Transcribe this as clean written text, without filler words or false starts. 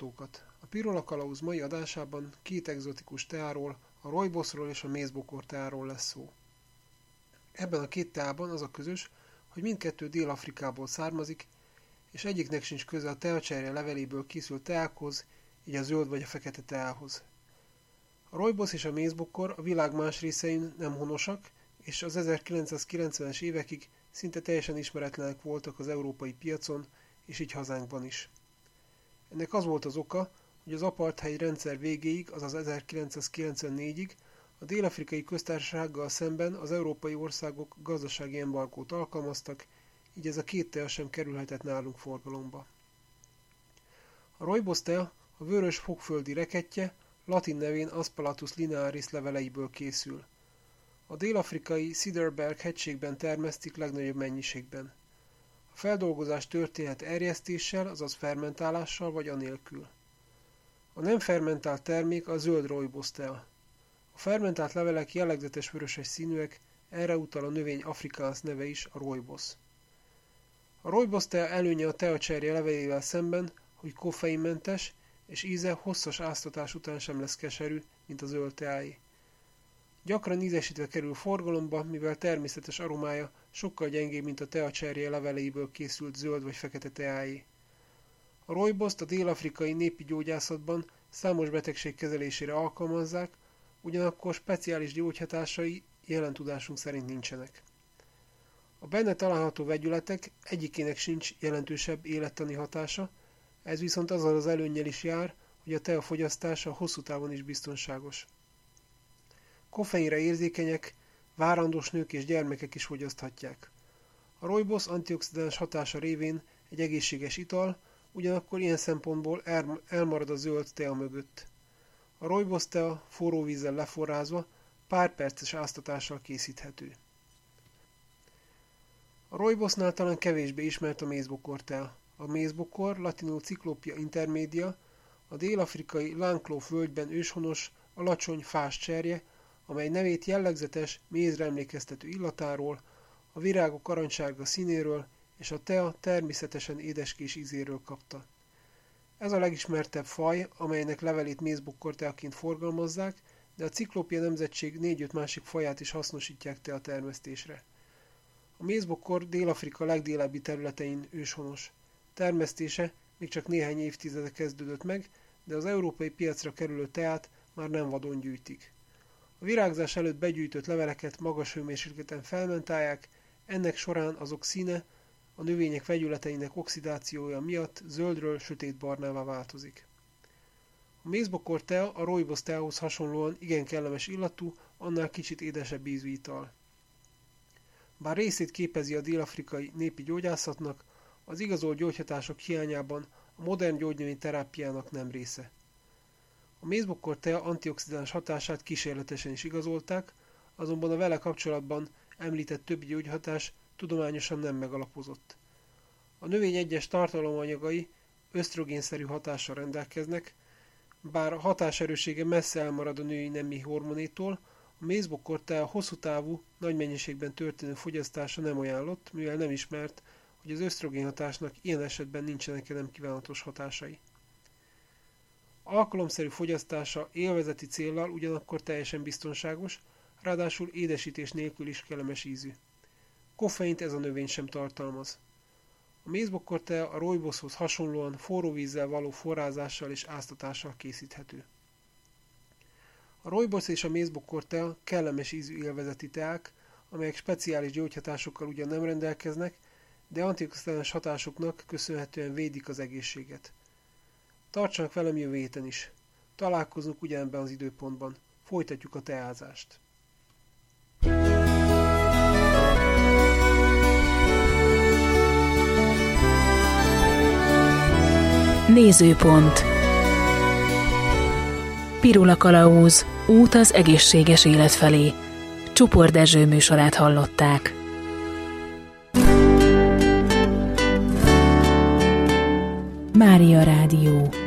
hallgatókat! A Pirula Kalauz mai adásában két egzotikus teáról, a rooibosról és a mézbokor teáról lesz szó. Ebben a két teában az a közös, hogy mindkettő Dél-Afrikából származik, és egyiknek sincs köze a teacserje leveléből készült teákhoz, így a zöld vagy a fekete teához. A rooibos és a mézbokor a világ más részein nem honosak, és az 1990-es évekig szinte teljesen ismeretlenek voltak az európai piacon, és így hazánkban is. Ennek az volt az oka, hogy az apartheid rendszer végéig, azaz 1994-ig a Dél-Afrikai Köztársasággal szemben az európai országok gazdasági embargót alkalmaztak, így ez a két tea sem kerülhetett nálunk forgalomba. A rooibos tea a vörös fogföldi reketje, latin nevén Aspalathus linearis leveleiből készül. A dél-afrikai Cederberg hegységben termesztik legnagyobb mennyiségben. A feldolgozás történhet erjesztéssel, azaz fermentálással vagy anélkül. A nem fermentált termék a zöld rooibos tea. A fermentált levelek jellegzetes vöröses színűek, erre utal a növény afrikaans neve is, a rooibos. A rooibos tea előnye a teacserje levelével szemben, hogy koffeinmentes, és íze hosszas áztatás után sem lesz keserű, mint a zöld teáé. Gyakran ízesítve kerül forgalomba, mivel természetes aromája sokkal gyengébb, mint a teacserje leveléiből készült zöld vagy fekete teáé. A rooibost a dél-afrikai népi gyógyászatban számos betegség kezelésére alkalmazzák, ugyanakkor speciális gyógyhatásai jelen tudásunk szerint nincsenek. A benne található vegyületek egyikének sincs jelentősebb élettani hatása, ez viszont azzal az előnnyel is jár, hogy a tea fogyasztása hosszú távon is biztonságos. Koffeinre érzékenyek, várandós nők és gyermekek is fogyaszthatják. A rooibos antioxidáns hatása révén egy egészséges ital, ugyanakkor ilyen szempontból elmarad a zöld tea mögött. A rooibos tea forró vízzel leforrázva pár perces áztatással készíthető. A rooibosnál talán kevésbé ismert a mézbokor tea. A mézbokor, latinul Cyclopia intermedia, a dél-afrikai Langkloof völgyben őshonos, alacsony, fás cserje, amely nevét jellegzetes, mézre emlékeztető illatáról, a virágok aranysárga színéről és a tea természetesen édeskés ízéről kapta. Ez a legismertebb faj, amelynek levelét mézbokor teaként forgalmazzák, de a Cyclopia nemzetség 4-5 másik faját is hasznosítják tea termesztésre. A mézbokor Dél-Afrika legdélebbi területein őshonos. Termesztése még csak néhány évtizede kezdődött meg, de az európai piacra kerülő teát már nem vadon gyűjtik. A virágzás előtt begyűjtött leveleket magas hőmérsékleten fermentálják, ennek során azok színe a növények vegyületeinek oxidációja miatt zöldről sötétbarnává változik. A mézbokor tea a rooibos teához hasonlóan igen kellemes illatú, annál kicsit édesebb ízű ital. Bár részét képezi a dél-afrikai népi gyógyászatnak, az igazolt gyógyhatások hiányában a modern gyógynövény terápiának nem része. A mézbokor tea antioxidáns hatását kísérletesen is igazolták, azonban a vele kapcsolatban említett többi gyógyhatás tudományosan nem megalapozott. A növény egyes tartalomanyagai ösztrogénszerű hatással rendelkeznek, bár a hatáserőssége messze elmarad a női nemi hormonétól, a mézbokor tea hosszú távú, nagy mennyiségben történő fogyasztása nem ajánlott, mivel nem ismert, hogy az ösztrogén hatásnak ilyen esetben nincsenek nem kívánatos hatásai. Alkalomszerű fogyasztása élvezeti céllal ugyanakkor teljesen biztonságos, ráadásul édesítés nélkül is kellemes ízű. Koffeint ez a növény sem tartalmaz. A mézbokor tea a rooiboshoz hasonlóan forró vízzel való forrázással és áztatással készíthető. A rooibos és a mézbokor tea kellemes ízű élvezeti teák, amelyek speciális gyógyhatásokkal ugyan nem rendelkeznek, de antioxidáns hatásoknak köszönhetően védik az egészséget. Tartsanak velem jövő héten is. Találkozunk ugyanebben az időpontban. Folytatjuk a teázást. Nézőpont. Pirula Kalauz. Út az egészséges élet felé. Csupor Dezső műsorát hallották. Mária Rádió.